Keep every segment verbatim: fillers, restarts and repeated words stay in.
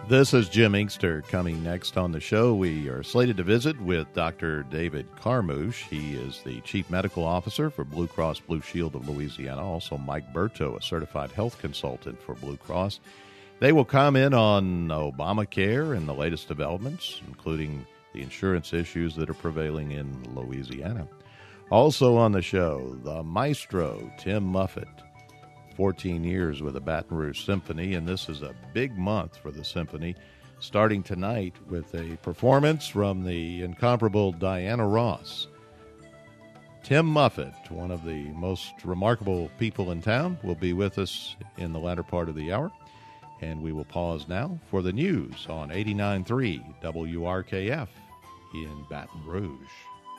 This is Jim Inkster. Coming next on the show, we are slated to visit with Doctor David Carmouche. He is the Chief Medical Officer for Blue Cross Blue Shield of Louisiana. Also, Mike Berto, a certified health consultant for Blue Cross. They will comment on Obamacare and the latest developments, including the insurance issues that are prevailing in Louisiana. Also on the show, the maestro, Tim Muffett. fourteen years with the Baton Rouge Symphony, and this is a big month for the Symphony, starting tonight with a performance from the incomparable Diana Ross. Tim Muffett, one of the most remarkable people in town, will be with us in the latter part of the hour, and we will pause now for the news on eighty-nine point three W R K F in Baton Rouge.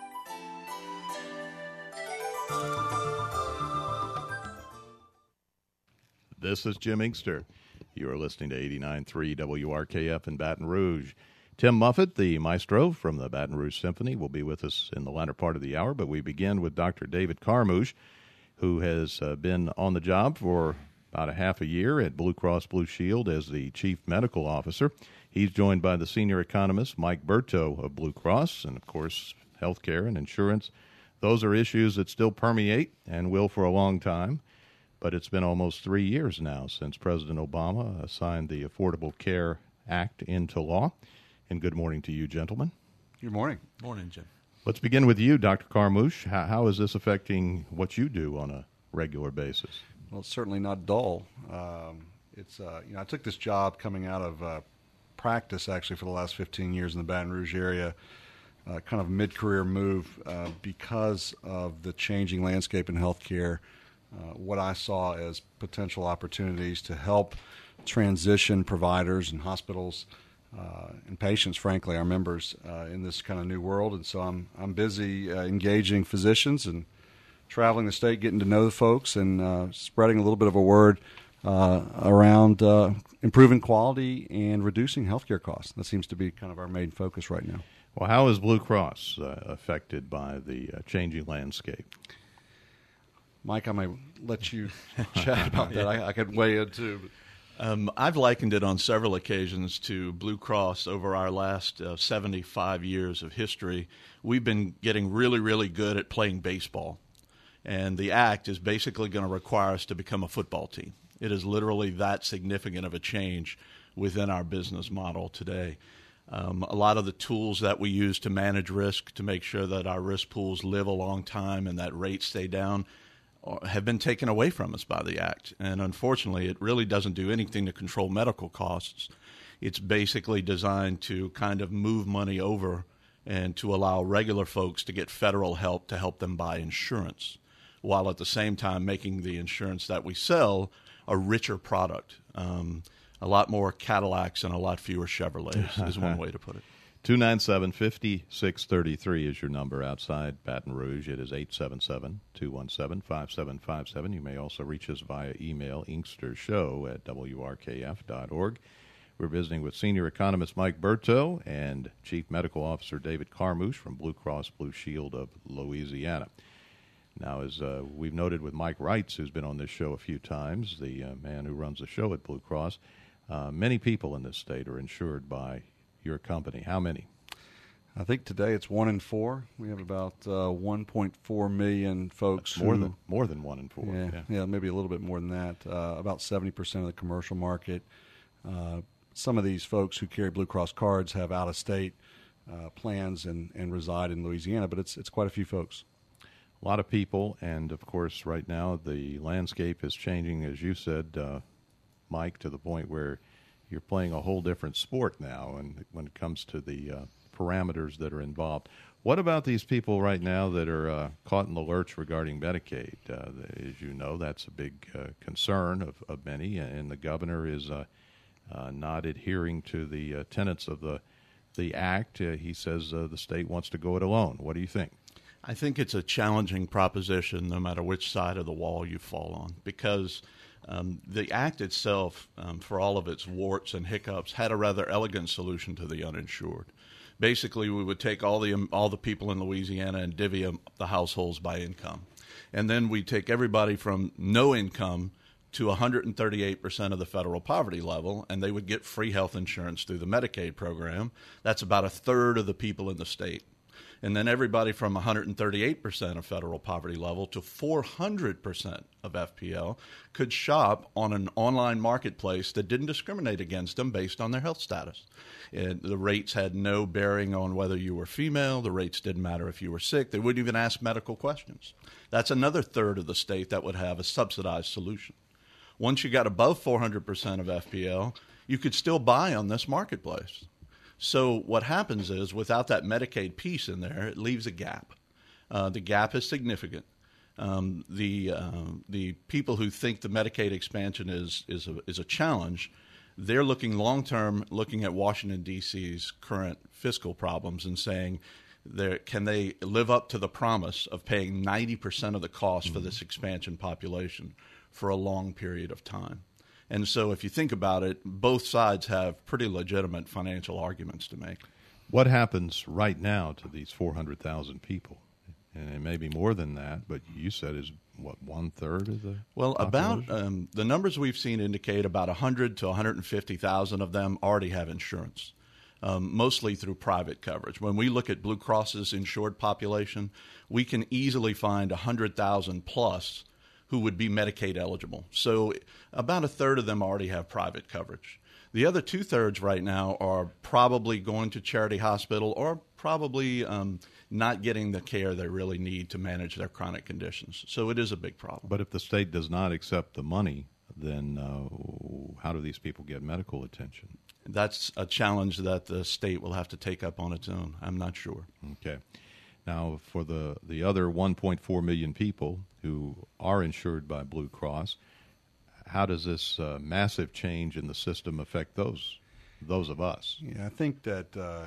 This is Jim Inkster. You are listening to eighty-nine point three W R K F in Baton Rouge. Tim Muffett, the maestro from the Baton Rouge Symphony, will be with us in the latter part of the hour, but we begin with Doctor David Carmouche, who has uh, been on the job for about a half a year at Blue Cross Blue Shield as the Chief Medical Officer. He's joined by the senior economist, Mike Berto of Blue Cross, and, of course, healthcare and insurance. Those are issues that still permeate and will for a long time. But it's been almost three years now since President Obama signed the Affordable Care Act into law. And good morning to you, gentlemen. Good morning. Morning, Jim. Let's begin with you, Doctor Carmouche. How, how is this affecting what you do on a regular basis? Well, it's certainly not dull. Um, it's uh, you know I took this job coming out of uh, practice actually for the last fifteen years in the Baton Rouge area, uh, kind of mid-career move uh, because of the changing landscape in healthcare. Uh, what I saw as potential opportunities to help transition providers and hospitals uh, and patients, frankly, our members, uh, in this kind of new world. And so I'm I'm busy uh, engaging physicians and traveling the state, getting to know the folks, and uh, spreading a little bit of a word uh, around uh, improving quality and reducing healthcare costs. That seems to be kind of our main focus right now. Well, how is Blue Cross uh, affected by the uh, changing landscape? Mike, I may let you chat about that. I, I could weigh in too. Um, I've likened it on several occasions to Blue Cross over our last uh, seventy-five years of history. We've been getting really, really good at playing baseball. And the act is basically going to require us to become a football team. It is literally that significant of a change within our business model today. Um, a lot of the tools that we use to manage risk, to make sure that our risk pools live a long time and that rates stay down, have been taken away from us by the Act. And unfortunately, it really doesn't do anything to control medical costs. It's basically designed to kind of move money over and to allow regular folks to get federal help to help them buy insurance, while at the same time making the insurance that we sell a richer product. Um, a lot more Cadillacs and a lot fewer Chevrolets is one way to put it. two nine seven, five six three three is your number outside Baton Rouge. It is eight seven seven, two one seven, five seven five seven. You may also reach us via email, inkstershow at W R K F dot org. We're visiting with senior economist Mike Berto and Chief Medical Officer David Carmouche from Blue Cross Blue Shield of Louisiana. Now, as uh, we've noted with Mike Wrights, who's been on this show a few times, the uh, man who runs the show at Blue Cross, uh, many people in this state are insured by your company. How many? I think today it's one in four. We have about uh, one point four million folks. That's more who, than more than one in four. Yeah, yeah, yeah, maybe a little bit more than that. Uh, about seventy percent of the commercial market. Uh, some of these folks who carry Blue Cross cards have out-of-state uh, plans and, and reside in Louisiana, but it's it's quite a few folks. A lot of people, and of course, right now the landscape is changing, as you said, uh, Mike, to the point where you're playing a whole different sport now, and when it comes to the uh, parameters that are involved. What about these people right now that are uh, caught in the lurch regarding Medicaid? Uh, as you know, that's a big uh, concern of, of many, and the governor is uh, uh, not adhering to the uh, tenets of the the act. Uh, he says uh, the state wants to go it alone. What do you think? I think it's a challenging proposition no matter which side of the wall you fall on, because um, the act itself, um, for all of its warts and hiccups, had a rather elegant solution to the uninsured. Basically, we would take all the all the people in Louisiana and divvy up the households by income. And then we take everybody from no income to one hundred thirty-eight percent of the federal poverty level, and they would get free health insurance through the Medicaid program. That's about a third of the people in the state. And then everybody from one hundred thirty-eight percent of federal poverty level to four hundred percent of F P L could shop on an online marketplace that didn't discriminate against them based on their health status. And the rates had no bearing on whether you were female. The rates didn't matter if you were sick. They wouldn't even ask medical questions. That's another third of the state that would have a subsidized solution. Once you got above four hundred percent of F P L, you could still buy on this marketplace. So what happens is, without that Medicaid piece in there, it leaves a gap. Uh, the gap is significant. Um, the uh, the people who think the Medicaid expansion is is a, is a challenge, they're looking long term, looking at Washington D C's current fiscal problems and saying, there, can they live up to the promise of paying ninety percent of the cost mm-hmm. for this expansion population for a long period of time? And so if you think about it, both sides have pretty legitimate financial arguments to make. What happens right now to these four hundred thousand people? And it may be more than that, but you said is, what, one-third of the Well, population? about um, the numbers we've seen indicate about one hundred to one hundred fifty thousand of them already have insurance, um, mostly through private coverage. When we look at Blue Cross's insured population, we can easily find one hundred thousand plus who would be Medicaid eligible. So about a third of them already have private coverage. The other two-thirds right now are probably going to charity hospital or probably um, not getting the care they really need to manage their chronic conditions. So it is a big problem. But if the state does not accept the money, then uh, how do these people get medical attention? That's a challenge that the state will have to take up on its own. I'm not sure. Okay. Now, for the, the other one point four million people who are insured by Blue Cross, how does this uh, massive change in the system affect those those of us? Yeah, I think that uh,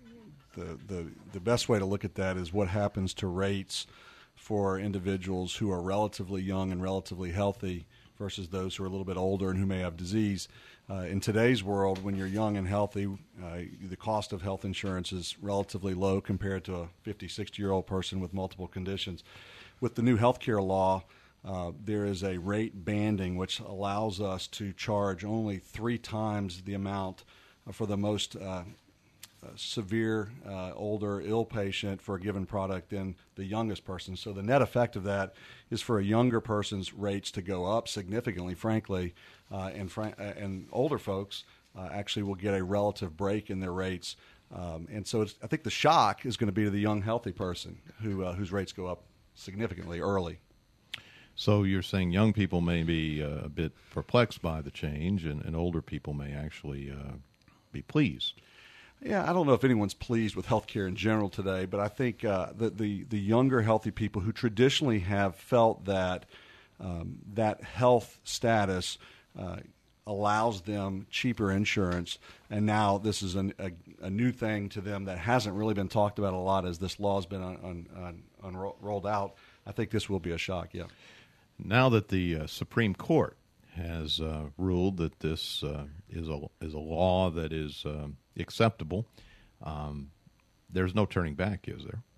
the, the the best way to look at that is what happens to rates for individuals who are relatively young and relatively healthy versus those who are a little bit older and who may have disease. Uh, in today's world, when you're young and healthy, uh, the cost of health insurance is relatively low compared to a fifty, sixty-year-old person with multiple conditions. With the new health care law, uh, there is a rate banding which allows us to charge only three times the amount for the most uh, uh, severe, uh, older, ill patient for a given product than the youngest person. So the net effect of that is for a younger person's rates to go up significantly, frankly, uh, and fr- and older folks uh, actually will get a relative break in their rates. Um, and so it's, I think the shock is going to be to the young, healthy person who uh, whose rates go up significantly early. So you're saying young people may be uh, a bit perplexed by the change, and, and older people may actually uh, be pleased. Yeah, I don't know if anyone's pleased with healthcare in general today, but I think uh, that the, the younger, healthy people who traditionally have felt that um, that health status uh, allows them cheaper insurance, and now this is an, a, a new thing to them that hasn't really been talked about a lot as this law has been on, on, on, on ro- rolled out. I think this will be a shock, yeah. Now that the uh, Supreme Court has uh, ruled that this uh, is a is a law that is uh, acceptable, um, there's no turning back, is there?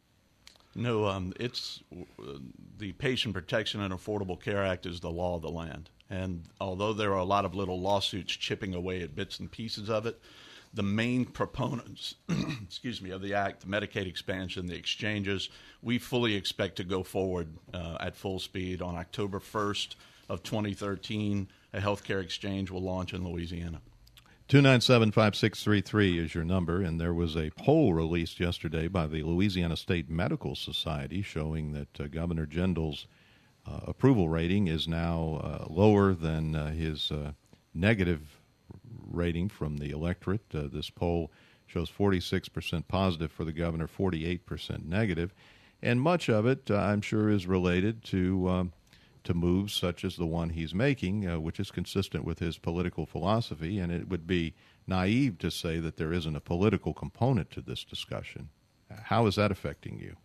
No, um, it's uh, the Patient Protection and Affordable Care Act is the law of the land. And although there are a lot of little lawsuits chipping away at bits and pieces of it, the main proponents, excuse me, of the act, the Medicaid expansion, the exchanges, we fully expect to go forward uh, at full speed. On October first of twenty thirteen, a healthcare exchange will launch in Louisiana. two nine seven, five six three three is your number, and there was a poll released yesterday by the Louisiana State Medical Society showing that uh, Governor Jindal's uh, approval rating is now uh, lower than uh, his uh, negative rating from the electorate. Uh, this poll shows forty-six percent positive for the governor, forty-eight percent negative, and much of it, uh, I'm sure, is related to um, to moves such as the one he's making, uh, which is consistent with his political philosophy, and it would be naive to say that there isn't a political component to this discussion. How is that affecting you?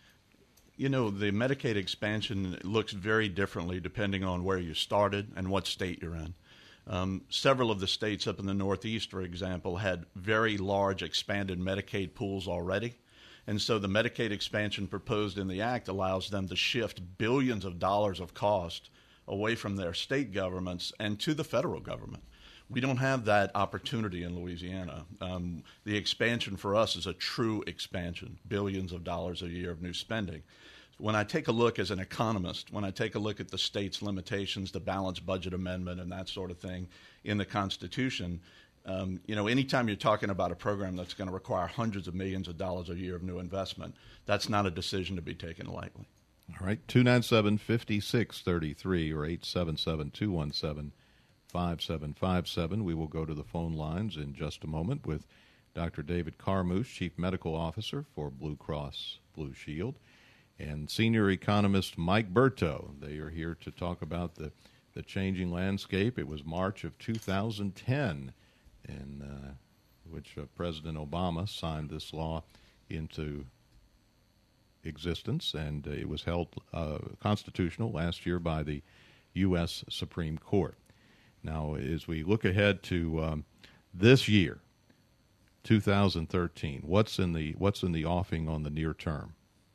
You know, the Medicaid expansion looks very differently depending on where you started and what state you're in. Um, several of the states up in the Northeast, for example, had very large expanded Medicaid pools already. And so the Medicaid expansion proposed in the act allows them to shift billions of dollars of cost away from their state governments and to the federal government. We don't have that opportunity in Louisiana. Um, the expansion for us is a true expansion, billions of dollars a year of new spending. When I take a look as an economist, when I take a look at the state's limitations, the balanced budget amendment and that sort of thing in the Constitution, um, you know, anytime you're talking about a program that's going to require hundreds of millions of dollars a year of new investment, that's not a decision to be taken lightly. All right, two nine seven, five six three three or eight seven seven, two one seven, five seven five seven. We will go to the phone lines in just a moment with Doctor David Carmouche, Chief Medical Officer for Blue Cross Blue Shield, and Senior Economist Mike Berto. They are here to talk about the, the changing landscape. It was March of two thousand ten in uh, which uh, President Obama signed this law into existence, and uh, it was held uh, constitutional last year by the U S Supreme Court. Now, as we look ahead to um, this year, two thousand thirteen, what's in the what's in the offing on the near term?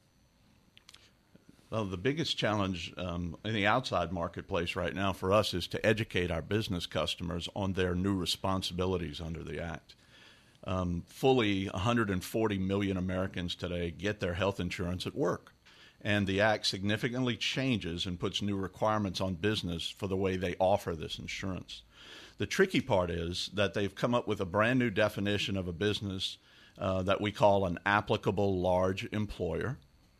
Well, the biggest challenge um, in the outside marketplace right now for us is to educate our business customers on their new responsibilities under the Act. Um, fully one hundred forty million Americans today get their health insurance at work, and the Act significantly changes and puts new requirements on business for the way they offer this insurance. The tricky part is that they've come up with a brand new definition of a business uh, that we call an applicable large employer.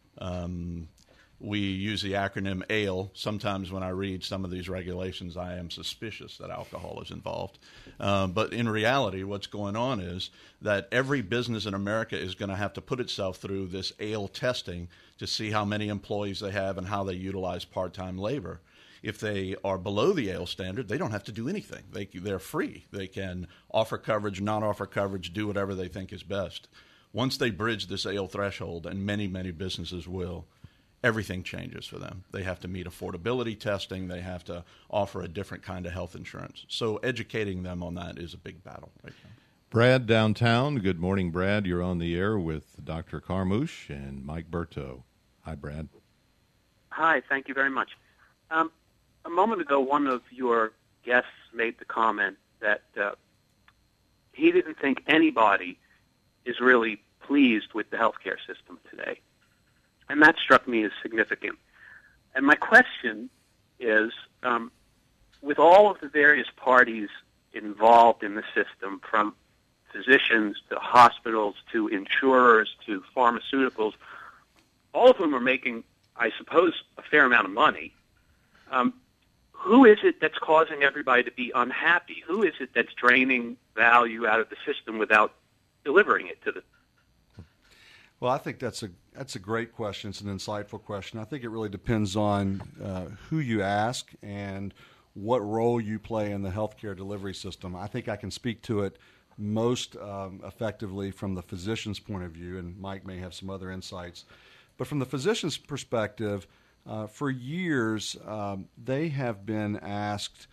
Um, We use the acronym A L E. Sometimes when I read some of these regulations, I am suspicious that alcohol is involved. Uh, but in reality, what's going on is that every business in America is going to have to put itself through this A L E testing to see how many employees they have and how they utilize part-time labor. If they are below the A L E standard, they don't have to do anything. They, they're free. They can offer coverage, not offer coverage, do whatever they think is best. Once they bridge this A L E threshold, and many, many businesses will, everything changes for them. They have to meet affordability testing. They have to offer a different kind of health insurance. So educating them on that is a big battle right now. Brad downtown. Good morning, Brad. You're on the air with Doctor Carmouche and Mike Berto. Hi, Brad. Hi, thank you very much. Um, a moment ago, one of your guests made the comment that uh, he didn't think anybody is really pleased with the healthcare system today. And that struck me as significant. And my question is, um, with all of the various parties involved in the system, from physicians to hospitals to insurers to pharmaceuticals, all of whom are making, I suppose, a fair amount of money, um, who is it that's causing everybody to be unhappy? Who is it that's draining value out of the system without delivering it to the Well, I think that's a that's a great question. It's an insightful question. I think it really depends on uh, who you ask and what role you play in the healthcare delivery system. I think I can speak to it most um, effectively from the physician's point of view, and Mike may have some other insights. But from the physician's perspective, uh, for years um, they have been asked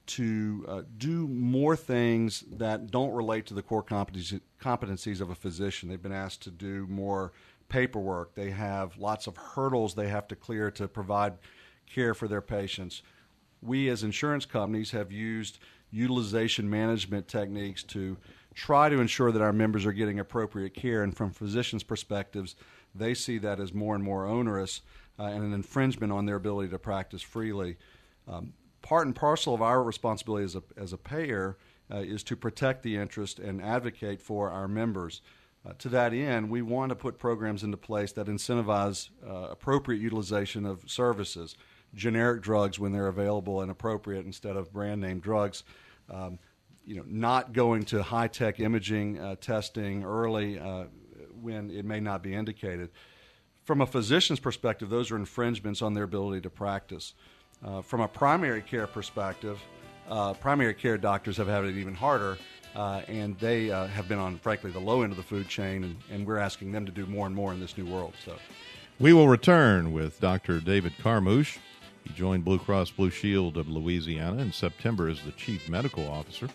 to uh, do more things that don't relate to the core competencies, competencies of a physician. They've been asked to do more paperwork. They have lots of hurdles they have to clear to provide care for their patients. We as insurance companies have used utilization management techniques to try to ensure that our members are getting appropriate care, and from physicians' perspectives, they see that as more and more onerous uh, and an infringement on their ability to practice freely. Um, Part and parcel of our responsibility as a, as a payer uh, is to protect the interest and advocate for our members. Uh, to that end, we want to put programs into place that incentivize uh, appropriate utilization of services, generic drugs when they're available and appropriate instead of brand-name drugs, um, you know, not going to high-tech imaging uh, testing early uh, when it may not be indicated. From a physician's perspective, those are infringements on their ability to practice. Uh, from a primary care perspective, uh, primary care doctors have had it even harder, uh, and they uh, have been on, frankly, the low end of the food chain, and, and we're asking them to do more and more in this new world. So, we will return with Doctor David Carmouche. He joined Blue Cross Blue Shield of Louisiana in September as the Chief Medical Officer.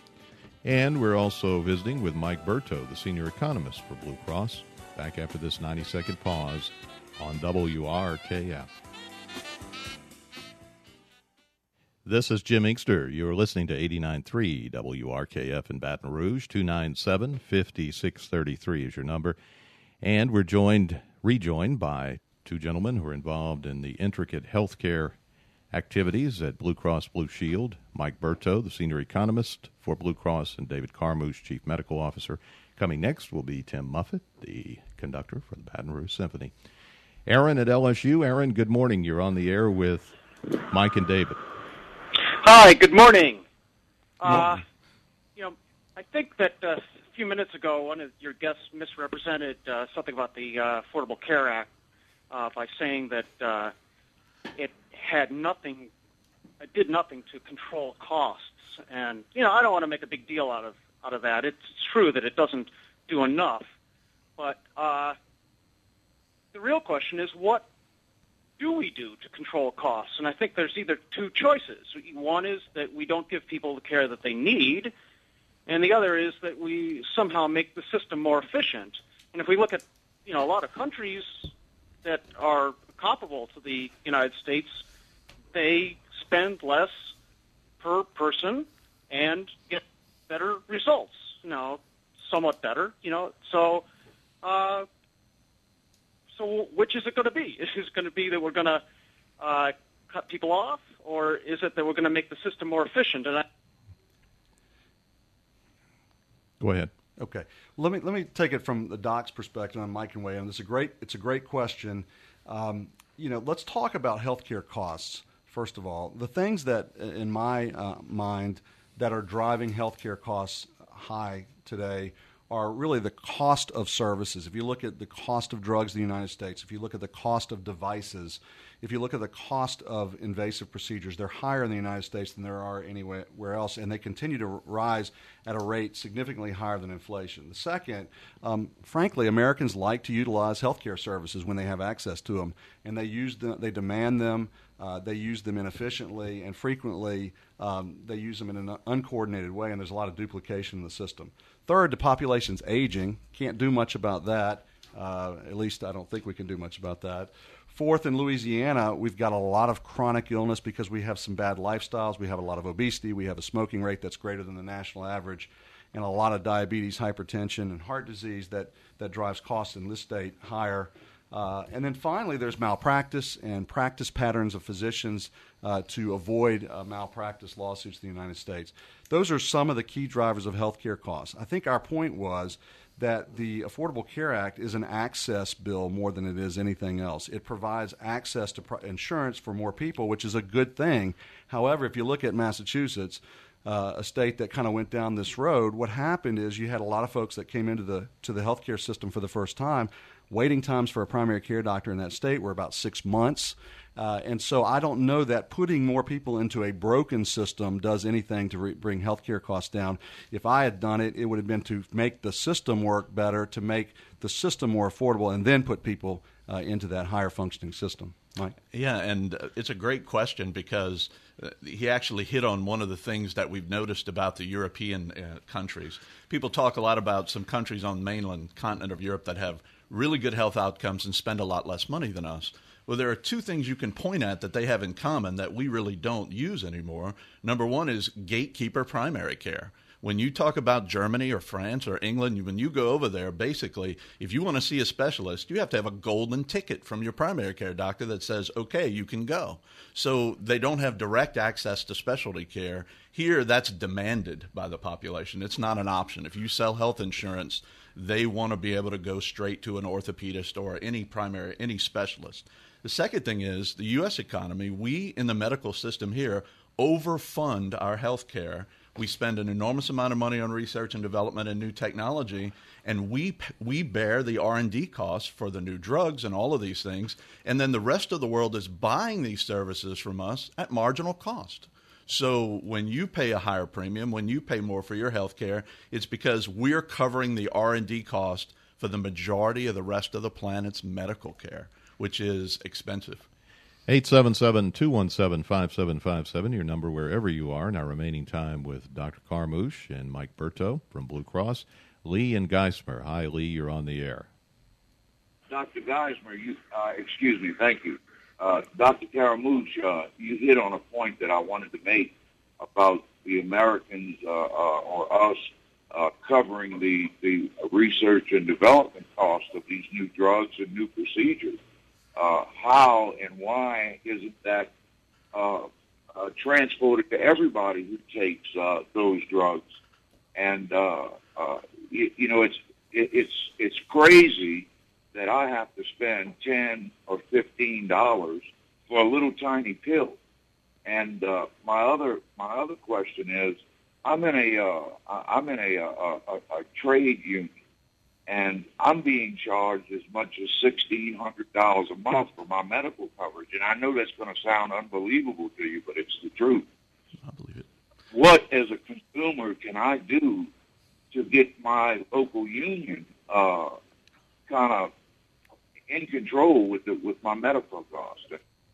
And we're also visiting with Mike Berto, the Senior Economist for Blue Cross, back after this ninety-second pause on W R K F. This is Jim Inkster. You're listening to eighty-nine point three W R K F in Baton Rouge. two nine seven, five six three three is your number. And we're joined, rejoined by two gentlemen who are involved in the intricate healthcare activities at Blue Cross Blue Shield. Mike Berto, the senior economist for Blue Cross, and David Carmouche, chief medical officer. Coming next will be Tim Muffet, the conductor for the Baton Rouge Symphony. Aaron at L S U. Aaron, good morning. You're on the air with Mike and David. Hi, good morning. Uh, you know, I think that uh, a few minutes ago, one of your guests misrepresented uh, something about the uh, Affordable Care Act uh, by saying that uh, it had nothing, it did nothing to control costs. And, you know, I don't want to make a big deal out of out of that. It's true that it doesn't do enough. But uh, the real question is, what do we do to control costs? And I think there's either two choices. One is that we don't give people the care that they need, and the other is that we somehow make the system more efficient. And if we look at, you know, a lot of countries that are comparable to the United States, they spend less per person and get better results, you know, somewhat better, you know. So, uh, So which is it going to be? Is it going to be that we're going to uh, cut people off, or is it that we're going to make the system more efficient? And I- Go ahead. Okay, let me let me take it from the doc's perspective, and Mike can weigh in. This is a great it's a great question. Um, you know, let's talk about healthcare costs first of all. The things that, in my uh, mind, that are driving healthcare costs high today are really the cost of services. If you look at the cost of drugs in the United States, if you look at the cost of devices, if you look at the cost of invasive procedures, they're higher in the United States than there are anywhere else, and they continue to rise at a rate significantly higher than inflation. The second, um, frankly, Americans like to utilize healthcare services when they have access to them, and they use them, they demand them, uh, they use them inefficiently, and frequently um, they use them in an uncoordinated way, and there's a lot of duplication in the system. Third, the population's aging. Can't do much about that. Uh, at least I don't think we can do much about that. Fourth, in Louisiana, we've got a lot of chronic illness because we have some bad lifestyles. We have a lot of obesity. We have a smoking rate that's greater than the national average, and a lot of diabetes, hypertension, and heart disease that, that drives costs in this state higher. Uh, and then finally, there's malpractice and practice patterns of physicians uh, to avoid uh, malpractice lawsuits in the United States. Those are some of the key drivers of healthcare costs. I think our point was that the Affordable Care Act is an access bill more than it is anything else. It provides access to pr- insurance for more people, which is a good thing. However, if you look at Massachusetts, uh, a state that kind of went down this road, what happened is you had a lot of folks that came into the to the healthcare system for the first time. Waiting times for a primary care doctor in that state were about six months. Uh, and so I don't know that putting more people into a broken system does anything to re- bring healthcare costs down. If I had done it, it would have been to make the system work better, to make the system more affordable, and then put people uh, into that higher functioning system. Mike? Yeah, and uh, it's a great question because uh, he actually hit on one of the things that we've noticed about the European uh, countries. People talk a lot about some countries on the mainland continent of Europe that have really good health outcomes and spend a lot less money than us. Well, there are two things you can point at that they have in common that we really don't use anymore. Number one is gatekeeper primary care. When you talk about Germany or France or England, when you go over there, basically, if you want to see a specialist, you have to have a golden ticket from your primary care doctor that says, okay, you can go. So they don't have direct access to specialty care. Here, that's demanded by the population. It's not an option. If you sell health insurance, they want to be able to go straight to an orthopedist or any primary, any specialist. The second thing is the U S economy. We in the medical system here overfund our health care. We spend an enormous amount of money on research and development and new technology, and we we bear the R and D costs for the new drugs and all of these things, and then the rest of the world is buying these services from us at marginal cost. So when you pay a higher premium, when you pay more for your health care, it's because we're covering the R and D cost for the majority of the rest of the planet's medical care, which is expensive. eight seven seven, two one seven, five seven five seven, your number wherever you are. In our remaining time with Doctor Carmouche and Mike Berto from Blue Cross. Lee and Geismar. Hi, Lee, you're on the air. Doctor Geismar, you, uh, excuse me, thank you. uh, Doctor Caramouche, uh, you hit on a point that I wanted to make about the Americans uh, uh, or us uh, covering the, the research and development cost of these new drugs and new procedures. Uh, how and why isn't that uh, uh, transported to everybody who takes uh, those drugs? And uh, uh, you, you know, it's it, it's it's crazy that I have to spend ten or fifteen dollars for a little tiny pill. And uh, my other my other question is, I'm in a uh, I'm in a, a, a, a trade union, and I'm being charged as much as sixteen hundred dollars a month for my medical coverage. And I know that's going to sound unbelievable to you, but it's the truth. I believe it. What, as a consumer, can I do to get my local union uh, kind of in control with the, with my medical costs?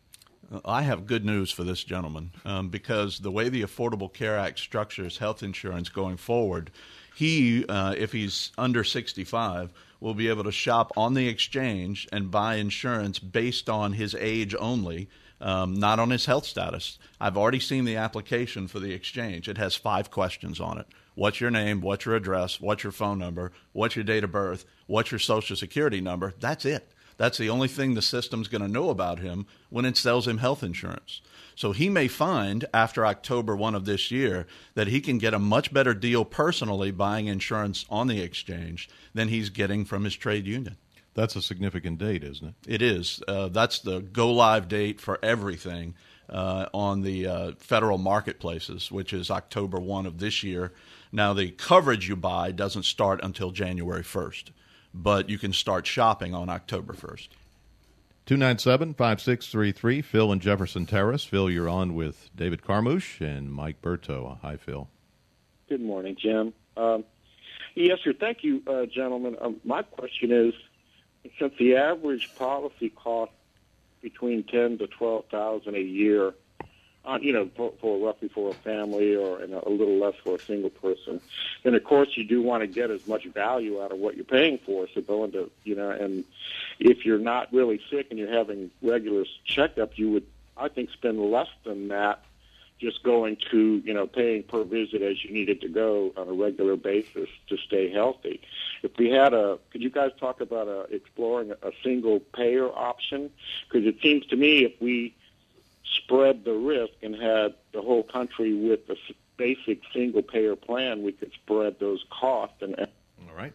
I have good news for this gentleman um, because the way the Affordable Care Act structures health insurance going forward, he, uh, if he's under sixty-five, will be able to shop on the exchange and buy insurance based on his age only, um, not on his health status. I've already seen the application for the exchange. It has five questions on it. What's your name? What's your address? What's your phone number? What's your date of birth? What's your Social Security number? That's it. That's the only thing the system's going to know about him when it sells him health insurance. So he may find after October first of this year that he can get a much better deal personally buying insurance on the exchange than he's getting from his trade union. That's a significant date, isn't it? It is. Uh, that's the go-live date for everything uh, on the uh, federal marketplaces, which is October first of this year. Now, the coverage you buy doesn't start until January first. But you can start shopping on October first. two nine seven, five six three three, Phil in Jefferson Terrace. Phil, you're on with David Carmouche and Mike Berto. Hi, Phil. Good morning, Jim. Um, yes, sir. Thank you, uh, gentlemen. Um, my question is, since the average policy costs between ten to twelve thousand a year, uh, you know, for, for roughly for a family, or and a little less for a single person, then of course you do want to get as much value out of what you're paying for. So going to, you know, and if you're not really sick and you're having regular checkup, you would, I think, spend less than that just going to, you know, paying per visit as you needed to go on a regular basis to stay healthy. If we had a, could you guys talk about a, exploring a, a single payer option? Because it seems to me if we spread the risk and had the whole country with a basic single payer plan, we could spread those costs. And all right,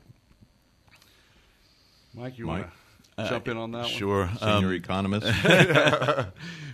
Mike, you Mike? want to jump uh, in on that sure. one? Sure, senior um, economist.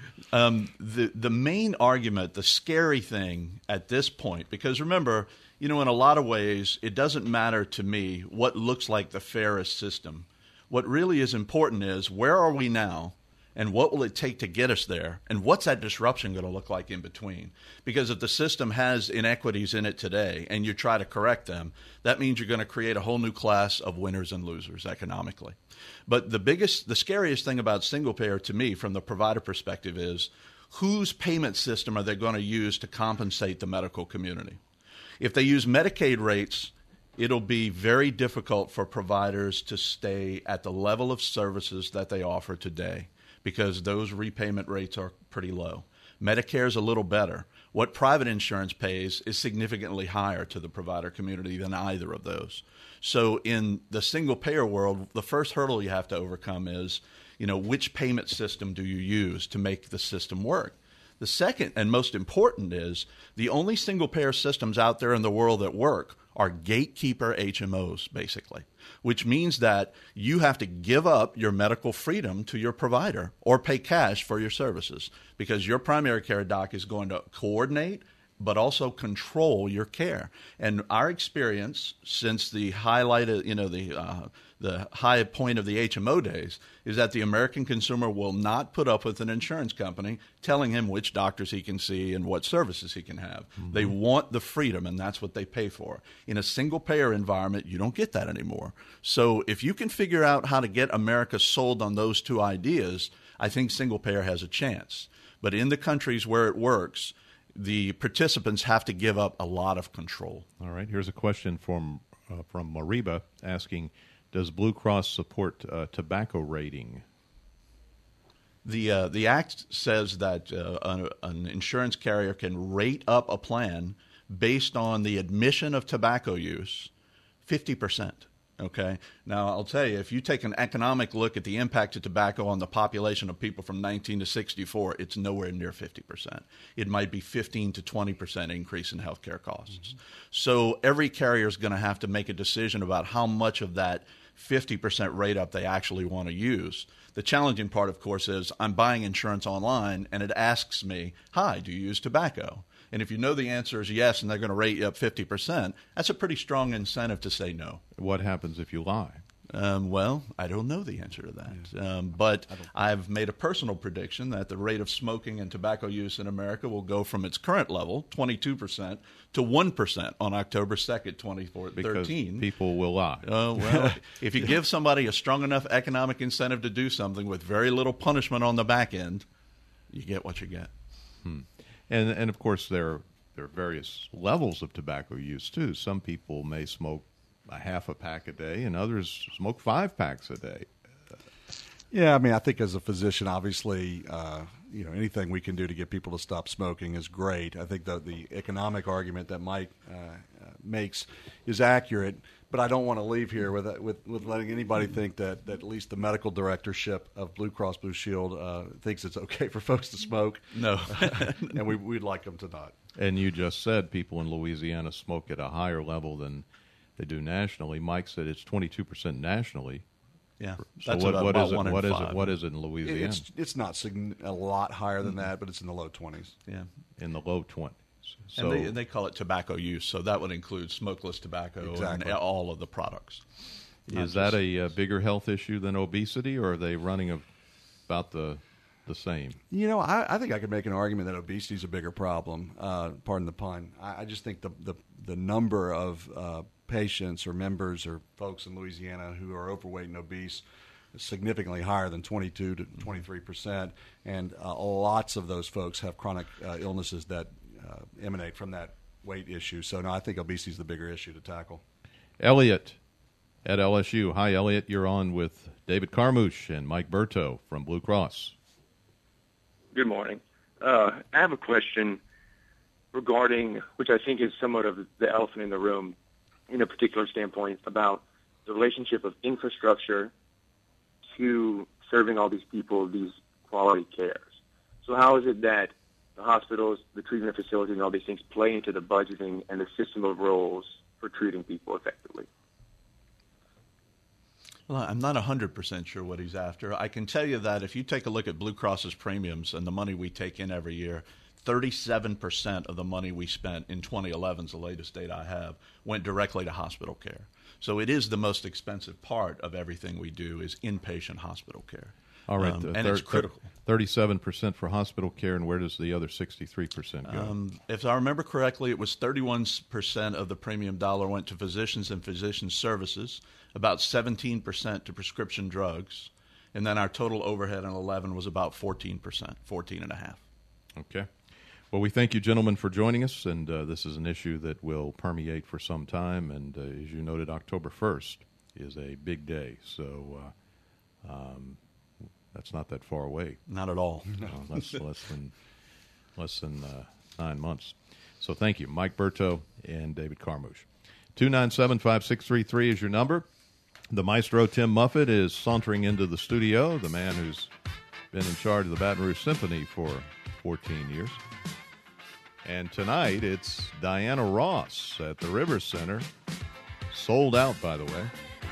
um, the the main argument, the scary thing at this point, because remember, you know, in a lot of ways, it doesn't matter to me what looks like the fairest system. What really is important is where are we now? And what will it take to get us there? And what's that disruption going to look like in between? Because if the system has inequities in it today and you try to correct them, that means you're going to create a whole new class of winners and losers economically. But the biggest, the scariest thing about single payer to me from the provider perspective is whose payment system are they going to use to compensate the medical community? If they use Medicaid rates, it'll be very difficult for providers to stay at the level of services that they offer today, because those repayment rates are pretty low. Medicare is a little better. What private insurance pays is significantly higher to the provider community than either of those. So in the single payer world, the first hurdle you have to overcome is, you know, which payment system do you use to make the system work? The second and most important is the only single payer systems out there in the world that work are gatekeeper H M Os, basically, which means that you have to give up your medical freedom to your provider or pay cash for your services, because your primary care doc is going to coordinate but also control your care. And our experience since the highlighted, you know, the uh, the high point of the H M O days is that the American consumer will not put up with an insurance company telling him which doctors he can see and what services he can have. Mm-hmm. They want the freedom, and that's what they pay for. In a single-payer environment, you don't get that anymore. So if you can figure out how to get America sold on those two ideas, I think single-payer has a chance. But in the countries where it works, the participants have to give up a lot of control. All right. Here's a question from uh, from Mariba asking, does Blue Cross support uh, tobacco rating? The uh, the act says that uh, an, an insurance carrier can rate up a plan based on the admission of tobacco use fifty percent. Okay. Now, I'll tell you, if you take an economic look at the impact of tobacco on the population of people from nineteen to sixty-four, it's nowhere near fifty percent. It might be fifteen to twenty percent increase in healthcare costs. Mm-hmm. So every carrier is going to have to make a decision about how much of that fifty percent rate up they actually want to use. The challenging part, of course, is I'm buying insurance online, and it asks me, hi, do you use tobacco? And if you know the answer is yes, and they're going to rate you up fifty percent, that's a pretty strong incentive to say no. What happens if you lie? Um, well, I don't know the answer to that. Yeah. Um, but I've made a personal prediction that the rate of smoking and tobacco use in America will go from its current level, twenty-two percent, to one percent on October second, twenty thirteen. Because people will lie. Uh, well, if you give somebody a strong enough economic incentive to do something with very little punishment on the back end, you get what you get. Hmm. And, and of course, there, there are various levels of tobacco use, too. Some people may smoke a half a pack a day, and others smoke five packs a day. Yeah, I mean, I think as a physician, obviously, uh, you know, anything we can do to get people to stop smoking is great. I think the, the economic argument that Mike uh, uh, makes is accurate, but I don't want to leave here with, with with letting anybody think that, that at least the medical directorship of Blue Cross Blue Shield uh, thinks it's okay for folks to smoke. No. And we, we'd like them to not. And you just said people in Louisiana smoke at a higher level than they do nationally. Mike said it's twenty-two percent nationally. Yeah, so that's what, about, what about is it? one in What is five. it? What is it in Louisiana? It's it's not sign- a lot higher than that, but it's in the low twenties. Yeah, in the low twenties. So and they, and they call it tobacco use, so that would include smokeless tobacco exactly. and all of the products. Is that a, a bigger health issue than obesity, or are they running a, about the the same? You know, I, I think I could make an argument that obesity is a bigger problem. Uh, pardon the pun. I, I just think the the, the number of uh, patients or members or folks in Louisiana who are overweight and obese is significantly higher than twenty-two to twenty-three percent, and uh, lots of those folks have chronic uh, illnesses that uh, emanate from that weight issue. So, no, I think obesity is the bigger issue to tackle. Elliot at L S U. Hi, Elliot. You're on with David Carmouche and Mike Berto from Blue Cross. Good morning. Uh, I have a question regarding, which I think is somewhat of the elephant in the room in a particular standpoint, about the relationship of infrastructure to serving all these people these quality cares. So how is it that the hospitals, the treatment facilities, and all these things play into the budgeting and the system of roles for treating people effectively? Well, I'm not one hundred percent sure what he's after. I can tell you that if you take a look at Blue Cross's premiums and the money we take in every year, thirty-seven percent of the money we spent in twenty eleven is the latest data I have, went directly to hospital care. So it is the most expensive part of everything we do is inpatient hospital care. All right, um, uh, and thir- it's critical. thirty-seven percent for hospital care, and where does the other sixty-three percent go? Um, if I remember correctly, it was thirty-one percent of the premium dollar went to physicians and physician services, about seventeen percent to prescription drugs, and then our total overhead in eleven was about fourteen percent, fourteen and a half. Okay. Well, we thank you, gentlemen, for joining us, and uh, this is an issue that will permeate for some time, and uh, as you noted, October first is a big day, so uh, um, that's not that far away. Not at all. No, less, less than, less than uh, nine months. So thank you, Mike Berto and David Carmouche. two nine seven, five six three three is your number. The maestro, Tim Muffet, is sauntering into the studio, the man who's been in charge of the Baton Rouge Symphony for fourteen years. And tonight, it's Diana Ross at the Rivers Center. Sold out, by the way.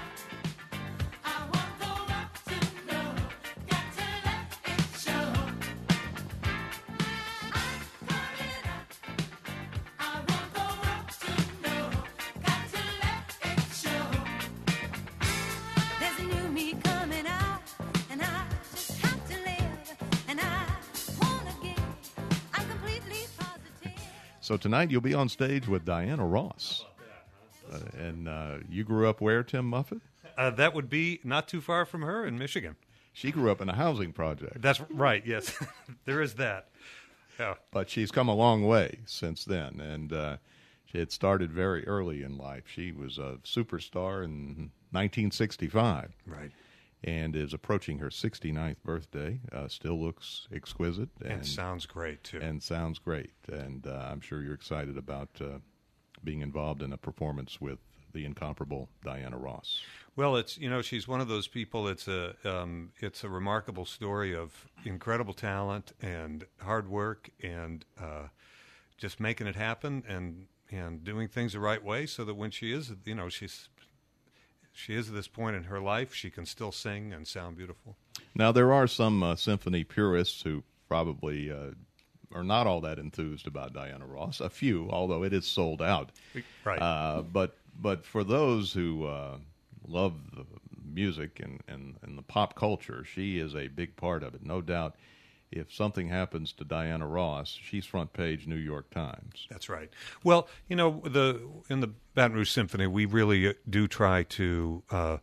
So tonight you'll be on stage with Diana Ross. Uh, and uh, you grew up where, Tim Muffet? Uh, that would be not too far from her in Michigan. She grew up in a housing project. That's right, yes. There is that. Yeah. But she's come a long way since then. And uh, she had started very early in life. She was a superstar in nineteen sixty-five. Right. and is approaching her sixty-ninth birthday. Uh, still looks exquisite. And, And, sounds great, too. and sounds great. And uh, I'm sure you're excited about uh, being involved in a performance with the incomparable Diana Ross. Well, it's you know she's one of those people. It's a um, it's a remarkable story of incredible talent and hard work and uh, just making it happen and and doing things the right way, so that when she is you know she's she is at this point in her life, she can still sing and sound beautiful. Now there are some uh, symphony purists who probably uh, are not all that enthused about Diana Ross. A few, although it is sold out. Right. Uh, but but for those who uh, love the music and, and, and the pop culture, she is a big part of it. No doubt, if something happens to Diana Ross, she's front page New York Times. That's right. Well, you know, the in the Baton Rouge Symphony, we really do try to uh,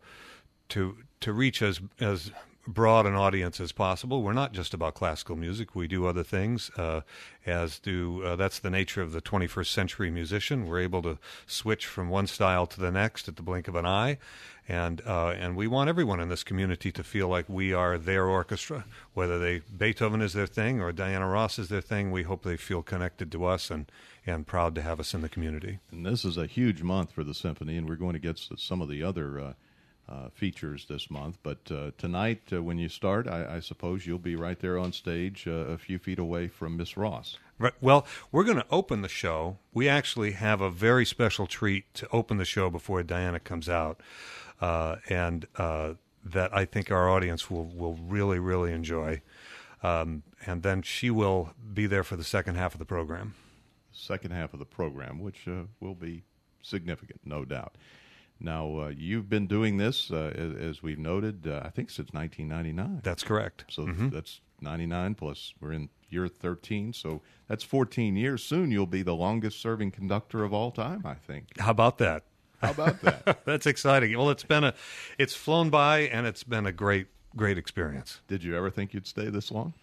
to to reach as as broad an audience as possible. We're not just about classical music. We do other things, uh, as do, uh, that's the nature of the twenty-first century musician. We're able to switch from one style to the next at the blink of an eye. And uh, and we want everyone in this community to feel like we are their orchestra. Whether they Beethoven is their thing or Diana Ross is their thing, we hope they feel connected to us and, and proud to have us in the community. And this is a huge month for the symphony, and we're going to get to some of the other uh, uh, features this month. But uh, tonight, uh, when you start, I, I suppose you'll be right there on stage, uh, a few feet away from Miss Ross. Right. Well, we're going to open the show. We actually have a very special treat to open the show before Diana comes out, uh, and uh, that I think our audience will, will really, really enjoy. Um, and then she will be there for the second half of the program. Second half of the program, which uh, will be significant, no doubt. Now, uh, you've been doing this, uh, as, as we've noted, uh, I think since nineteen ninety-nine. That's correct. So mm-hmm. that's ninety-nine plus we're in year thirteen, so that's fourteen years. Soon you'll be the longest-serving conductor of all time, I think. How about that? How about that? That's exciting. Well, it's been a, it's flown by, and it's been a great, great experience. Did you ever think you'd stay this long?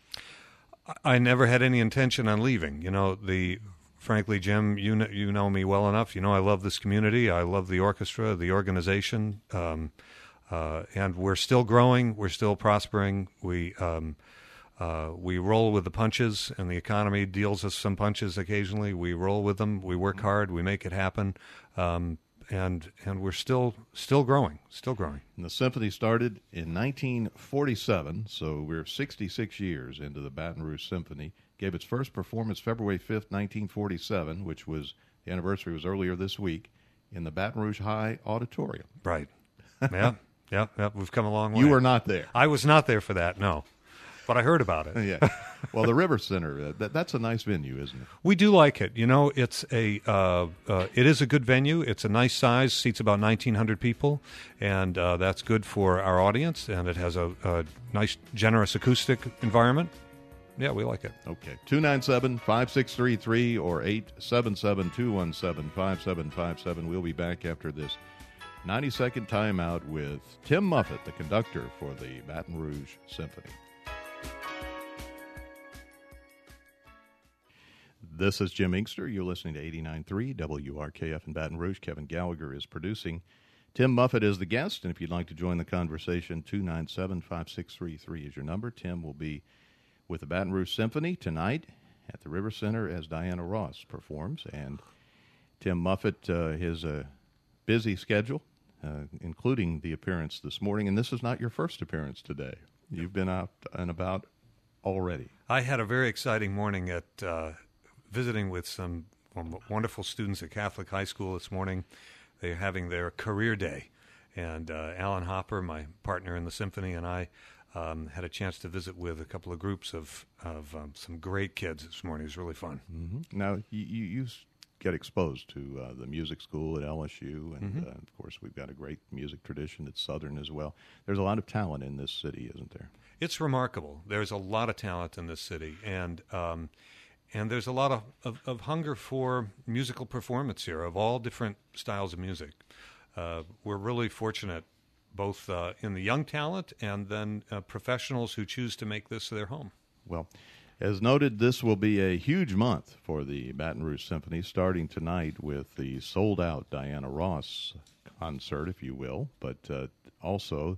I never had any intention on leaving. You know, the frankly, Jim, you know, you know me well enough. You know I love this community. I love the orchestra, the organization, um, uh, and we're still growing. We're still prospering. We um, uh, we roll with the punches, and the economy deals us some punches occasionally. We roll with them. We work hard. We make it happen, um, and and we're still still growing, still growing. And the symphony started in nineteen forty-seven, so we're sixty-six years into the Baton Rouge Symphony. Gave its first performance February fifth, nineteen forty-seven, which was, the anniversary was earlier this week, in the Baton Rouge High Auditorium. Right. Yeah, yeah, yeah. We've come a long way. You were not there. I was not there for that, no. But I heard about it. Yeah. Well, the River Center, uh, that, that's a nice venue, isn't it? We do like it. You know, it's a uh, uh, it is a good venue. It's a nice size, seats about nineteen hundred people, and uh, that's good for our audience, and it has a, a nice, generous acoustic environment. Yeah, we like it. Okay. two nine seven, five six three three or eight seven seven, two one seven, five seven five seven. We'll be back after this ninety-second timeout with Tim Muffett, the conductor for the Baton Rouge Symphony. This is Jim Inkster. You're listening to eighty-nine point three W R K F in Baton Rouge. Kevin Gallagher is producing. Tim Muffett is the guest, and if you'd like to join the conversation, two nine seven, five six three three is your number. Tim will be with the Baton Rouge Symphony tonight at the River Center as Diana Ross performs. And Tim Muffett, uh, his uh, busy schedule, uh, including the appearance this morning. And this is not your first appearance today. You've been out and about already. I had a very exciting morning at uh, visiting with some wonderful students at Catholic High School this morning. They're having their career day. And uh, Alan Hopper, my partner in the symphony, and I Um, had a chance to visit with a couple of groups of, of um, some great kids this morning. It was really fun. Mm-hmm. Now, you, you, you get exposed to uh, the music school at L S U, and mm-hmm. uh, of course, we've got a great music tradition at Southern as well. There's a lot of talent in this city, isn't there? It's remarkable. There's a lot of talent in this city, and um, and there's a lot of, of, of hunger for musical performance here of all different styles of music. Uh, we're really fortunate both uh, in the young talent and then uh, professionals who choose to make this their home. Well, as noted, this will be a huge month for the Baton Rouge Symphony, starting tonight with the sold-out Diana Ross concert, if you will, but uh, also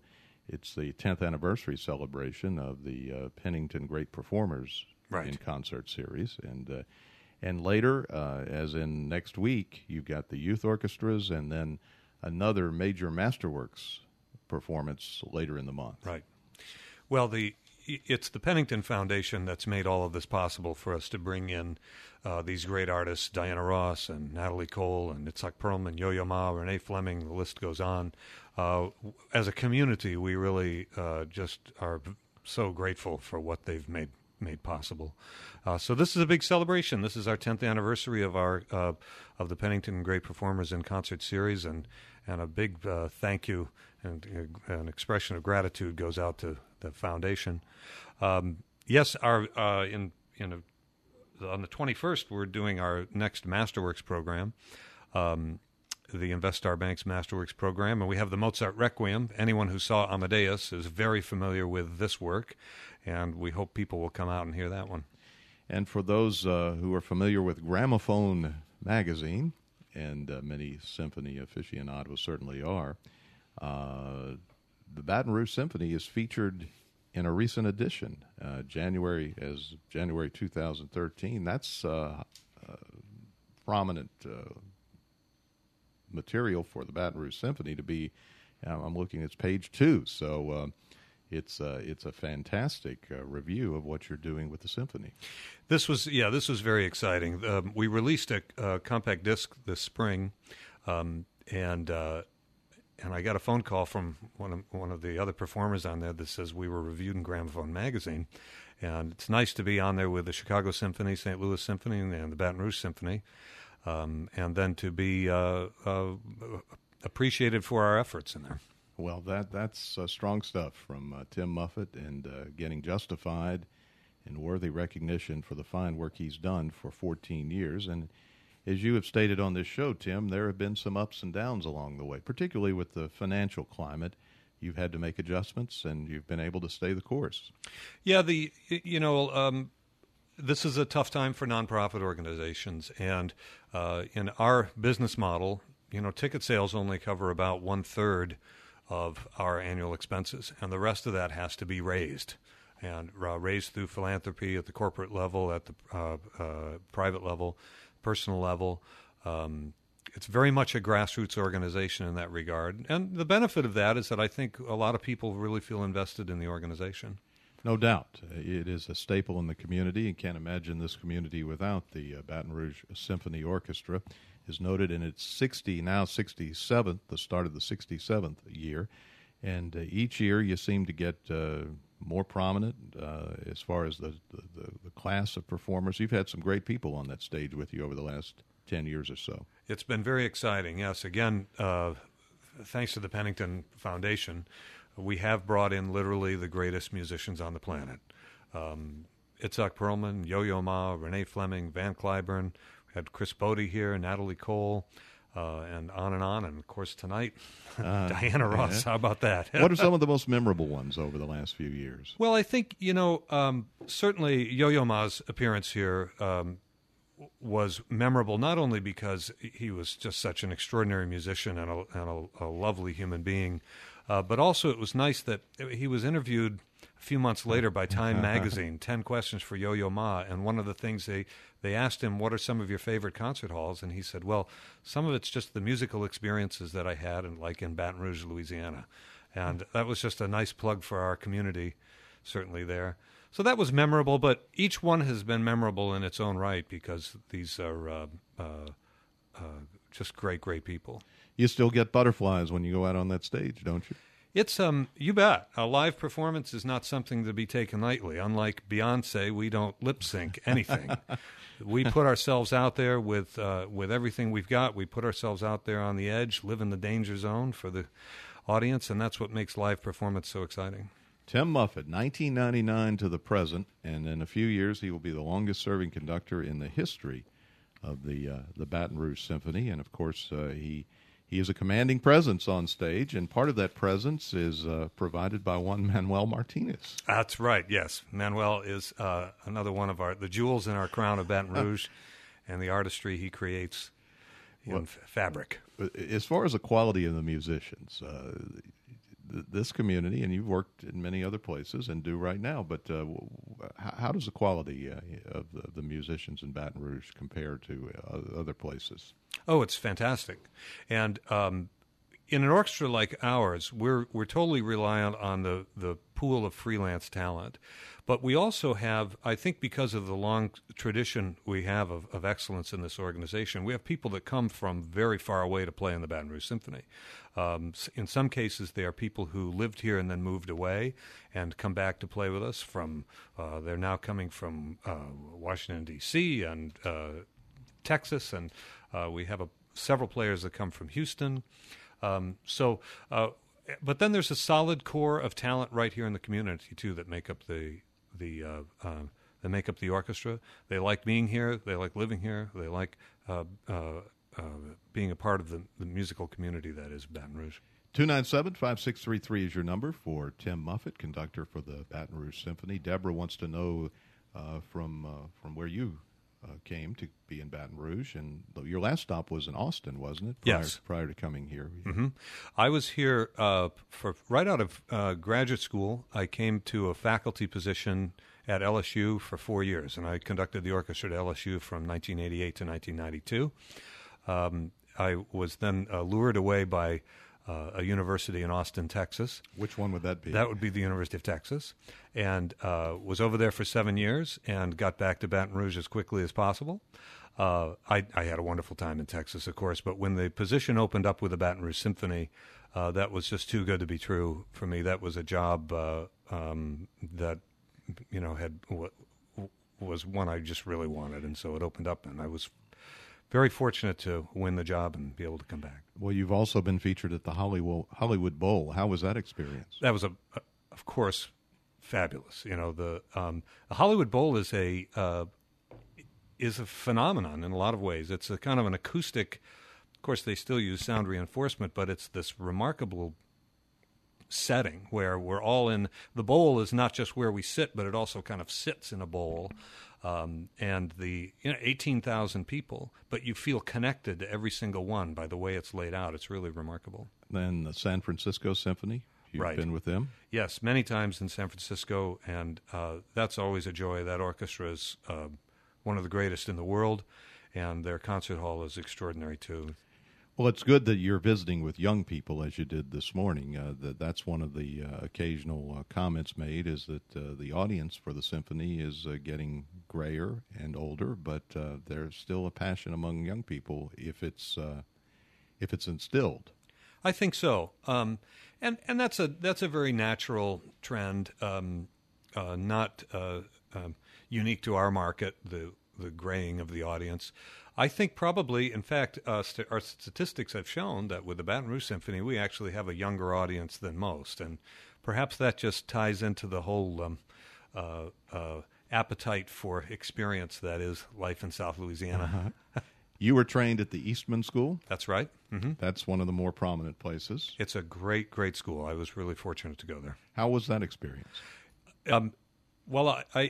it's the tenth anniversary celebration of the uh, Pennington Great Performers right. in Concert Series. And uh, and later, uh, as in next week, you've got the youth orchestras and then another major Masterworks performance later in the month. Right. Well, the it's the Pennington Foundation that's made all of this possible for us to bring in uh, these great artists, Diana Ross and Natalie Cole and Itzhak Perlman, Yo-Yo Ma, Renee Fleming, the list goes on. Uh, as a community, we really uh, just are so grateful for what they've made made possible. Uh, so this is a big celebration. This is our tenth anniversary of our uh, of the Pennington Great Performers in Concert Series, and and a big uh, thank you and uh, an expression of gratitude goes out to the foundation. Um, yes, our uh, in in a, on the twenty-first we're doing our next Masterworks program, um, the InvestStar Bank's Masterworks program, and we have the Mozart Requiem. Anyone who saw Amadeus is very familiar with this work, and we hope people will come out and hear that one. And for those uh, who are familiar with Gramophone magazine, and uh, many symphony aficionados certainly are, uh, the Baton Rouge Symphony is featured in a recent edition, uh, January as January two thousand thirteen. That's uh, uh, prominent uh, material for the Baton Rouge Symphony to be. Uh, I'm looking at page two, so uh, it's uh, it's a fantastic uh, review of what you're doing with the symphony. This was yeah, this was very exciting. Um, we released a, a compact disc this spring, um, and. Uh, And I got a phone call from one of one of the other performers on there that says we were reviewed in Gramophone magazine, and it's nice to be on there with the Chicago Symphony, Saint Louis Symphony, and the Baton Rouge Symphony, um, and then to be uh, uh, appreciated for our efforts in there. Well, that that's uh, strong stuff from uh, Tim Muffet, and uh, getting justified and worthy recognition for the fine work he's done for fourteen years. And as you have stated on this show, Tim, there have been some ups and downs along the way, particularly with the financial climate. You've had to make adjustments, and you've been able to stay the course. Yeah, the you know, um, this is a tough time for nonprofit organizations, and uh, in our business model, you know, ticket sales only cover about one third of our annual expenses, and the rest of that has to be raised, and uh, raised through philanthropy at the corporate level, at the uh, uh, private level, personal level. Um, it's very much a grassroots organization in that regard. And the benefit of that is that I think a lot of people really feel invested in the organization. No doubt. It is a staple in the community. You can't imagine this community without the uh, Baton Rouge Symphony Orchestra. Is noted in its sixty, now sixty-seventh, the start of the sixty-seventh year. And uh, each year you seem to get uh, more prominent uh, as far as the, the, the class of performers. You've had some great people on that stage with you over the last ten years or so. It's been very exciting, yes. Again, uh, thanks to the Pennington Foundation, we have brought in literally the greatest musicians on the planet. Um, Itzhak Perlman, Yo-Yo Ma, Renee Fleming, Van Cliburn. We had Chris Bodie here, Natalie Cole, uh, and on and on. And, of course, tonight, uh, Diana Ross. Yeah. How about that? What are some of the most memorable ones over the last few years? Well, I think, you know, um, certainly Yo-Yo Ma's appearance here um, was memorable, not only because he was just such an extraordinary musician and a, and a, a lovely human being, uh, but also it was nice that he was interviewed a few months later by Time magazine, ten questions for Yo-Yo Ma, and one of the things they, they asked him, what are some of your favorite concert halls? And he said, well, some of it's just the musical experiences that I had, and like in Baton Rouge, Louisiana. And that was just a nice plug for our community, certainly there. So that was memorable, but each one has been memorable in its own right because these are uh, uh, uh, just great, great people. You still get butterflies when you go out on that stage, don't you? It's um, you bet. A live performance is not something to be taken lightly. Unlike Beyonce, we don't lip sync anything. We put ourselves out there with uh, with everything we've got. We put ourselves out there on the edge, live in the danger zone for the audience, and that's what makes live performance so exciting. Tim Muffet, nineteen ninety-nine to the present, and in a few years he will be the longest-serving conductor in the history of the uh, the Baton Rouge Symphony. And of course, uh, he he is a commanding presence on stage, and part of that presence is uh, provided by one Manuel Martinez. That's right. Yes, Manuel is uh, another one of our the jewels in our crown of Baton Rouge, and the artistry he creates in well, f- fabric. As far as the quality of the musicians. Uh, th- this community, and you've worked in many other places and do right now. But uh, how, how does the quality uh, of the, the musicians in Baton Rouge compare to uh, other places? Oh, it's fantastic, and um, in an orchestra like ours, we're we're totally reliant on the the pool of freelance talent. But we also have, I think because of the long tradition we have of, of excellence in this organization, we have people that come from very far away to play in the Baton Rouge Symphony. Um, in some cases, they are people who lived here and then moved away and come back to play with us. From uh, they're now coming from uh, Washington, D C and uh, Texas, and uh, we have a, several players that come from Houston. Um, so, uh, but then there's a solid core of talent right here in the community, too, that make up the the uh, uh, they make up the orchestra. They like being here. They like living here. They like uh, uh, uh, being a part of the, the musical community that is Baton Rouge. two nine seven, five six three three is your number for Tim Muffett, conductor for the Baton Rouge Symphony. Deborah wants to know uh, from uh, from where you uh, came to be in Baton Rouge, and your last stop was in Austin, wasn't it? Prior, Yes. Prior to coming here. Mm-hmm. I was here uh, for right out of uh, graduate school. I came to a faculty position at L S U for four years, and I conducted the orchestra at L S U from nineteen eighty-eight to nineteen ninety-two. Um, I was then uh, lured away by uh, a university in Austin, Texas. Which one would that be? That would be the University of Texas, and uh, was over there for seven years and got back to Baton Rouge as quickly as possible. Uh, I, I had a wonderful time in Texas, of course, but when the position opened up with the Baton Rouge Symphony, uh, that was just too good to be true for me. That was a job uh, um, that, you know, had w- was one I just really wanted, and so it opened up, and I was very fortunate to win the job and be able to come back. Well, you've also been featured at the Hollywood Hollywood Bowl. How was that experience? That was, a, a of course, fabulous. You know, the, um, the Hollywood Bowl is a uh, is a phenomenon in a lot of ways. It's a kind of an acoustic. Of course, they still use sound reinforcement, but it's this remarkable setting where we're all in. The bowl is not just where we sit, but it also kind of sits in a bowl. Um, and the you know, eighteen thousand people, but you feel connected to every single one by the way it's laid out. It's really remarkable. Then the San Francisco Symphony, you've Right. been with them? Yes, many times in San Francisco, and uh, that's always a joy. That orchestra is uh, one of the greatest in the world, and their concert hall is extraordinary, too. Well, it's good that you're visiting with young people, as you did this morning. Uh, that that's one of the uh, occasional uh, comments made, is that uh, the audience for the symphony is uh, getting grayer and older, but uh, there's still a passion among young people if it's uh, if it's instilled. I think so, um, and and that's a that's a very natural trend, um, uh, not uh, um, unique to our market. The the graying of the audience. I think probably, in fact, uh, st- our statistics have shown that with the Baton Rouge Symphony, we actually have a younger audience than most, and perhaps that just ties into the whole um, uh, uh, appetite for experience that is life in South Louisiana. Uh-huh. You were trained at the Eastman School? That's right. Mm-hmm. That's one of the more prominent places. It's a great, great school. I was really fortunate to go there. How was that experience? Um, well, I, I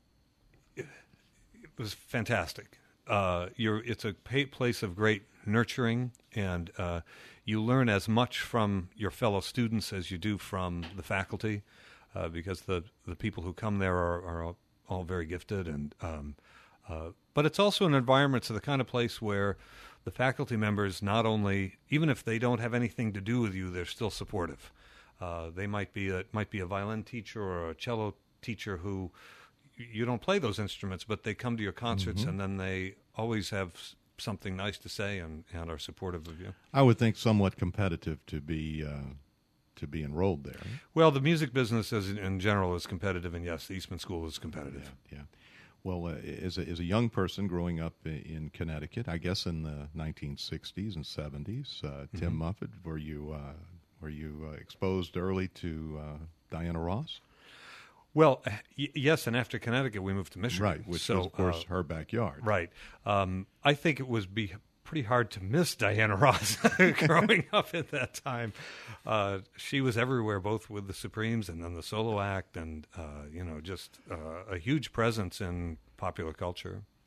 it was fantastic. Uh, you're, it's a pa- place of great nurturing, and uh, you learn as much from your fellow students as you do from the faculty, uh, because the, the people who come there are, are all, all very gifted. And um, uh, but it's also an environment, so the kind of place where the faculty members not only, even if they don't have anything to do with you, they're still supportive. Uh, they might be a, might be a violin teacher or a cello teacher who you don't play those instruments, but they come to your concerts, mm-hmm. and then they always have something nice to say and, and are supportive of you. I would think somewhat competitive to be uh, to be enrolled there. Well, the music business as in general is competitive, and yes, the Eastman School is competitive. Yeah. yeah. Well, uh, as, a, as a young person growing up in Connecticut, I guess in the nineteen sixties and seventies, uh, Tim mm-hmm. Muffett, were you uh, were you uh, exposed early to uh, Diana Ross? Well, y- yes, and after Connecticut, we moved to Michigan. Right, which so, was, of course, uh, her backyard. Right. Um, I think it was be pretty hard to miss Diana Ross growing up at that time. Uh, she was everywhere, both with the Supremes and then the solo act, and, uh, you know, just uh, a huge presence in popular culture.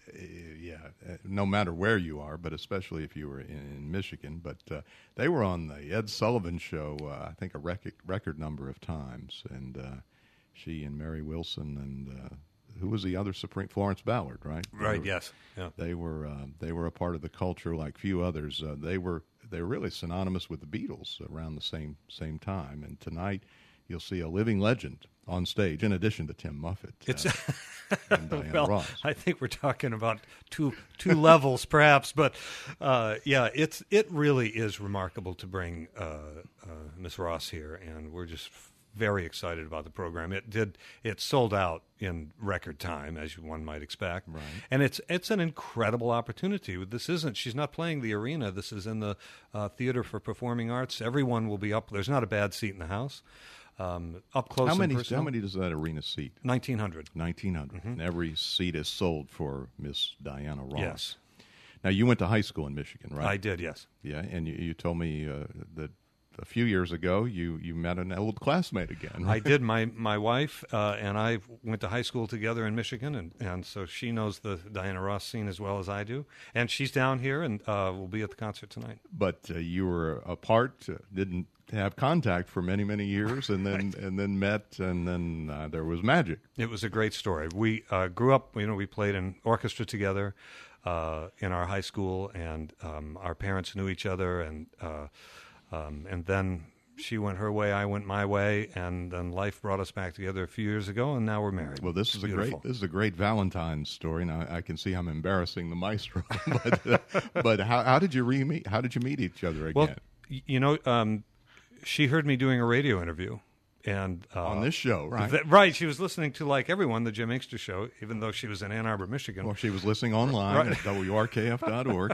yeah, uh, no matter where you are, but especially if you were in, in Michigan. But uh, they were on the Ed Sullivan Show, uh, I think, a record record number of times, and uh, she and Mary Wilson and uh, who was the other Supreme Florence Ballard, right? Right. They were, yes. Yeah. They were uh, they were a part of the culture like few others. Uh, they were they were really synonymous with the Beatles around the same same time. And tonight, you'll see a living legend on stage, in addition to Tim Muffet. It's uh, and Diana well, Ross. I think we're talking about two two levels, perhaps, but uh, yeah, it's it really is remarkable to bring uh, uh, Miss Ross here, and we're just very excited about the program. It did it sold out in record time, as one might expect, right. And it's it's an incredible opportunity. This isn't she's not playing the arena. This is in the uh, Theater for Performing Arts. Everyone will be up. There's not a bad seat in the house. Um, up close how and many? personal. How many does that arena seat? Nineteen hundred. Nineteen hundred. Mm-hmm. And every seat is sold for Miss Diana Ross. Yes. Now you went to high school in Michigan, right? I did. Yes. Yeah, and you, you told me uh, that a few years ago you, you met an old classmate again. Right? I did. My my wife uh, and I went to high school together in Michigan, and, and so she knows the Diana Ross scene as well as I do. And she's down here, and uh, will be at the concert tonight. But uh, you were apart, uh, didn't have contact for many many years, and then right. and then met, and then uh, there was magic. It was a great story. We uh, grew up. You know, we played in orchestra together uh, in our high school, and um, our parents knew each other, and. Uh, Um, and then she went her way, I went my way, and then life brought us back together a few years ago, and now we're married. Well, this it's is a beautiful. great this is a great Valentine's story. Now I can see I'm embarrassing the maestro, but uh, but how how did you re meet? How did you meet each other again? Well, y- you know, um, she heard me doing a radio interview. And uh, on this show, right? Th- right. She was listening to, like everyone, the Jim Inkster Show, even though she was in Ann Arbor, Michigan. Or she was listening online right. at W R K F dot org.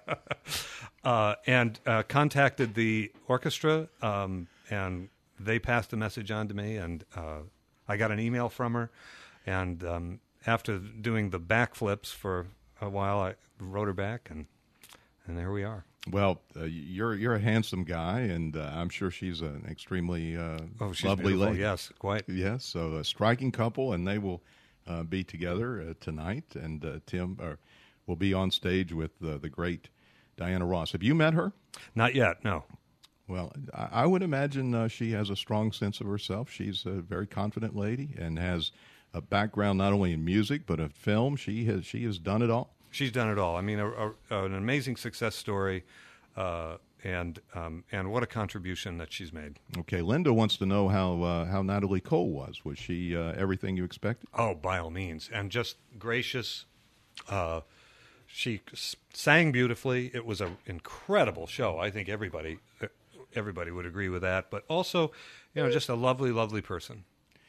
uh, and uh, contacted the orchestra, um, and they passed the message on to me, and uh, I got an email from her. And um, after doing the backflips for a while, I wrote her back, and and there we are. Well, uh, you're you're a handsome guy, and uh, I'm sure she's an extremely uh, oh, she's lovely beautiful. lady. Yes, quite. Yes, so a striking couple, and they will uh, be together uh, tonight. And uh, Tim uh, will be on stage with uh, the great Diana Ross. Have you met her? Not yet, no. Well, I, I would imagine uh, she has a strong sense of herself. She's a very confident lady and has a background not only in music but in film. She has she has done it all. She's done it all. I mean, a, a, an amazing success story, uh, and um, and what a contribution that she's made. Okay, Linda wants to know how uh, how Natalie Cole was. Was she uh, everything you expected? Oh, by all means, and just gracious. Uh, she s- sang beautifully. It was an incredible show. I think everybody everybody would agree with that. But also, you know, just a lovely, lovely person.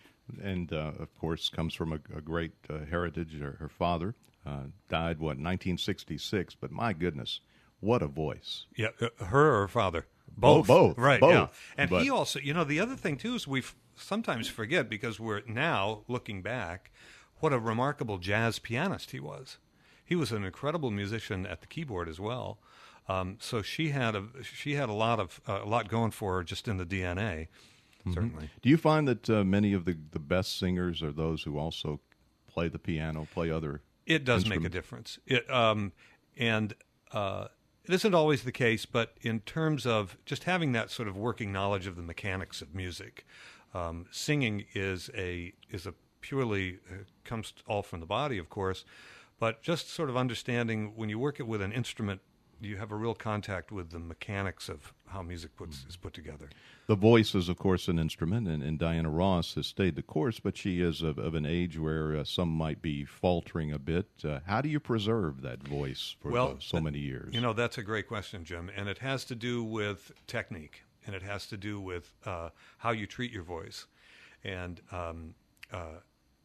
And uh, of course, comes from a, a great uh, heritage. Her, her father. Uh, died, what, nineteen sixty-six, but my goodness, what a voice. Yeah, uh, her or her father? Both. Both. Right, both. yeah. And but, he also, you know, the other thing, too, is we sometimes forget, because we're now looking back, what a remarkable jazz pianist he was. He was an incredible musician at the keyboard as well. Um, so she had a she had a lot of uh, a lot going for her just in the D N A, mm-hmm. certainly. Do you find that uh, many of the, the best singers are those who also play the piano, play other It does make a difference. It, um, and uh, it isn't always the case, but in terms of just having that sort of working knowledge of the mechanics of music, um, singing is a is a purely uh, comes all from the body, of course, but just sort of understanding when you work it with an instrument, you have a real contact with the mechanics of how music puts, is put together. The voice is, of course, an instrument, and, and Diana Ross has stayed the course, but she is of, of an age where uh, some might be faltering a bit. Uh, how do you preserve that voice for well, the, so many years? You know, that's a great question, Jim, and it has to do with technique, and it has to do with uh, how you treat your voice. And um, uh,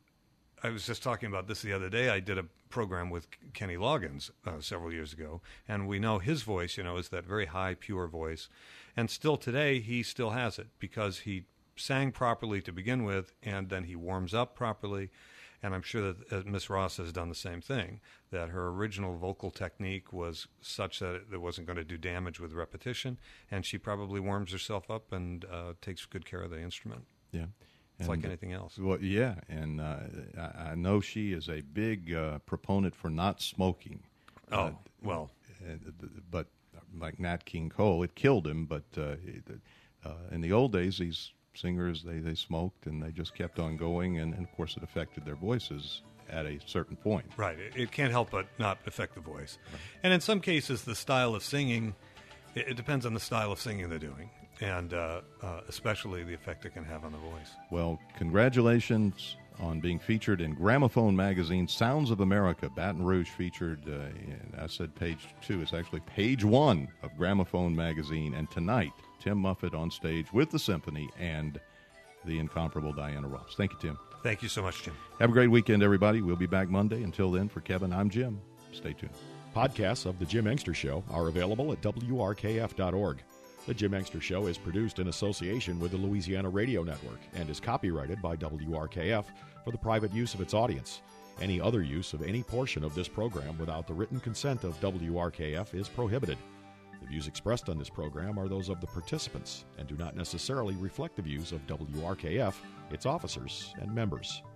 I was just talking about this the other day. I did a program with Kenny Loggins uh, several years ago, and we know his voice, you know, is that very high, pure voice. And still today, he still has it because he sang properly to begin with, and then he warms up properly. And I'm sure that uh, Miss Ross has done the same thing, that her original vocal technique was such that it, it wasn't going to do damage with repetition, and she probably warms herself up and uh, takes good care of the instrument. Yeah. It's And, like anything else. Well, yeah, and uh, I, I know she is a big uh, proponent for not smoking. Oh, uh, well. Uh, but like Nat King Cole, it killed him. But uh, uh, in the old days, these singers, they, they smoked, and they just kept on going, and, and, of course, it affected their voices at a certain point. Right. It, it can't help but not affect the voice. Right. And in some cases, the style of singing, it, it depends on the style of singing they're doing, and uh, uh, especially the effect it can have on the voice. Well, congratulations on being featured in Gramophone magazine, Sounds of America. Baton Rouge featured, uh, in, I said page two, it's actually page one of Gramophone magazine. And tonight, Tim Muffet on stage with the symphony and the incomparable Diana Ross. Thank you, Tim. Thank you so much, Jim. Have a great weekend, everybody. We'll be back Monday. Until then, for Kevin, I'm Jim. Stay tuned. Podcasts of The Jim Engster Show are available at W R K F dot org. The Jim Engster Show is produced in association with the Louisiana Radio Network and is copyrighted by W R K F for the private use of its audience. Any other use of any portion of this program without the written consent of W R K F is prohibited. The views expressed on this program are those of the participants and do not necessarily reflect the views of W R K F, its officers, and members.